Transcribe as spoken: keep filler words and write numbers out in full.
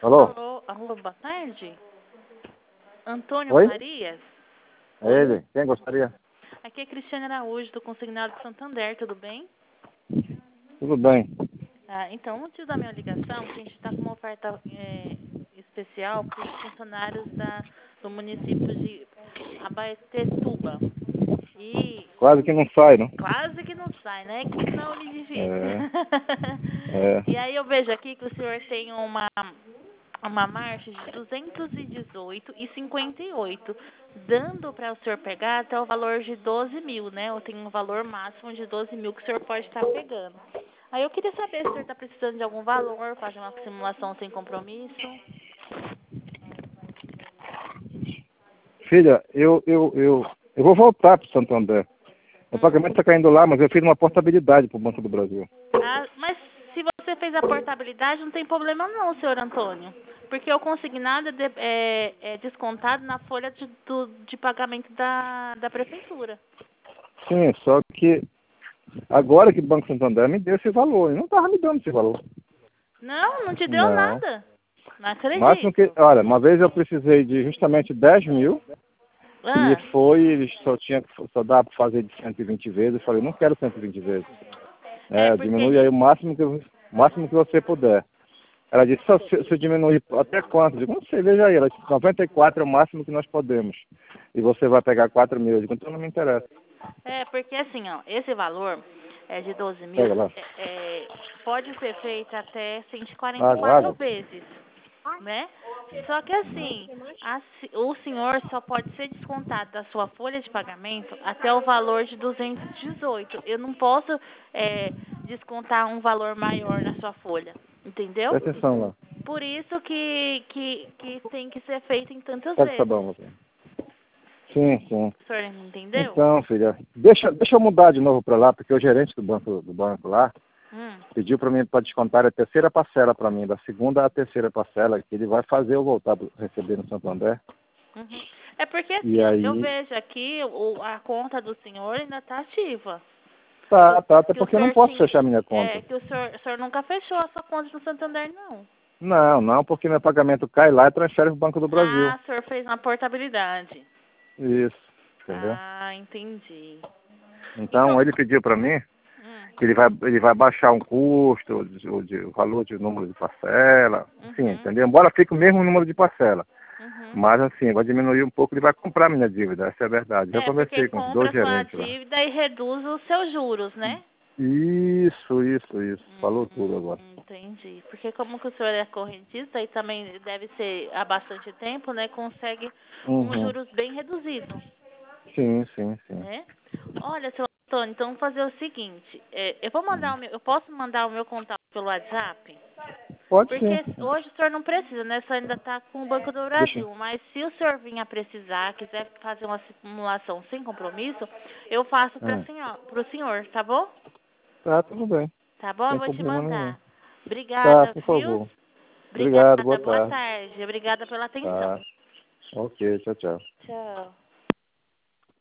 Alô? Alô, alô, boa tarde. Antônio Oi? Farias? É ele. Quem gostaria? Aqui é Cristiane Araújo, do Consignado de Santander, tudo bem? Tudo bem. Ah, então, antes da minha ligação, que a gente está com uma oferta é, especial para os funcionários da, do município de Abaetetuba. E Quase que não sai, não? quase que não sai, né? Que nome difícil. É. É. E aí eu vejo aqui que o senhor tem uma uma marcha de duzentos e dezoito e cinquenta e oito, dando para o senhor pegar até o valor de doze mil, né? Eu tenho um valor máximo de doze mil que o senhor pode estar pegando. Aí eu queria saber se o senhor está precisando de algum valor, fazer uma simulação sem compromisso. Filha, eu, eu, eu, eu vou voltar para Santo André. O Hum. pagamento está caindo lá, mas eu fiz uma portabilidade para o Banco do Brasil. Ah, mas se você fez a portabilidade, não tem problema não, senhor Antônio. Porque o consignado é, de- é- é descontado na folha de, do- de pagamento da, da prefeitura. Sim, só que agora que o Banco Santander me deu esse valor. Eu não estava me dando esse valor. Não, não te deu Não. nada. Não O máximo que... acredito. Olha, uma vez eu precisei de justamente dez mil e Ah, foi, eles só tinha que só dá para fazer de cento e vinte vezes. Eu falei, não quero cento e vinte vezes. é, É, porque... diminui aí o máximo que, o máximo que você puder. Ela disse, só se, se eu diminuir até quanto? Eu digo, não sei, veja aí. Ela disse, noventa e quatro é o máximo que nós podemos. E você vai pegar quatro mil. Eu digo, então não me interessa. É, porque assim, ó, esse valor é de doze Pega mil, lá. é, é, pode ser feito até cento e quarenta e Água, quatro água. vezes, né? Só que assim, a se- o senhor só pode ser descontado da sua folha de pagamento até o valor de duzentos e dezoito. Eu não posso é, descontar um valor maior na sua folha, entendeu? Presta atenção lá. Por isso que, que, que tem que ser feito em tantas Pega o vezes. sabão, você. Sim, sim. O senhor entendeu? Então, filha, deixa, deixa eu mudar de novo para lá, porque o gerente do banco, do banco lá Hum. pediu para mim para descontar a terceira parcela para mim, da segunda à terceira parcela, que ele vai fazer eu voltar a receber no Santo André. Uhum. É porque assim, E ó, eu aí, vejo aqui o, a conta do senhor ainda está ativa. Que, tá, o- tá, até que o porque eu não senhor posso tinha. fechar minha É, conta. que o senhor, o senhor nunca fechou a sua conta no Santander, não. Não, não, porque meu pagamento cai lá e transfere para o Banco do Brasil. Ah, o senhor fez uma portabilidade. Isso, entendeu? Ah, entendi. Então Então, ele pediu para mim hum, que ele vai, ele vai baixar um custo, o, de- o, de- o valor de número de parcela, enfim, uhum, entendeu? Embora fique o mesmo número de parcela. uhum. Mas assim, vai diminuir um pouco, ele vai comprar minha dívida, essa é a verdade. Já É, porque conversei com os compra dois a sua gerentes lá. dívida e reduz os seus juros, né? Isso, isso, isso. Falou tudo agora. Hum, entendi. Porque como que o senhor é correntista e também deve ser há bastante tempo, né? Consegue uns Uhum. juros bem reduzidos, Sim, sim, sim. né? Olha, seu Antônio, então vamos fazer o seguinte, é, eu vou mandar Hum. o meu, eu posso mandar o meu contato pelo WhatsApp? Pode sim. Porque hoje o senhor não precisa, né? O senhor ainda está com o Banco do Deixa. Brasil. Mas se o senhor vir a precisar, quiser fazer uma simulação sem compromisso, eu faço para Hum. senhor, o senhor, tá bom? Tá, tudo bem. Tá bom? Eu Sem vou te problema nenhum. mandar. Tá, Obrigada, por viu? favor. Obrigado, boa Obrigada, boa tarde. tarde. Obrigada pela atenção. Tá. Ok, tchau, tchau. Tchau.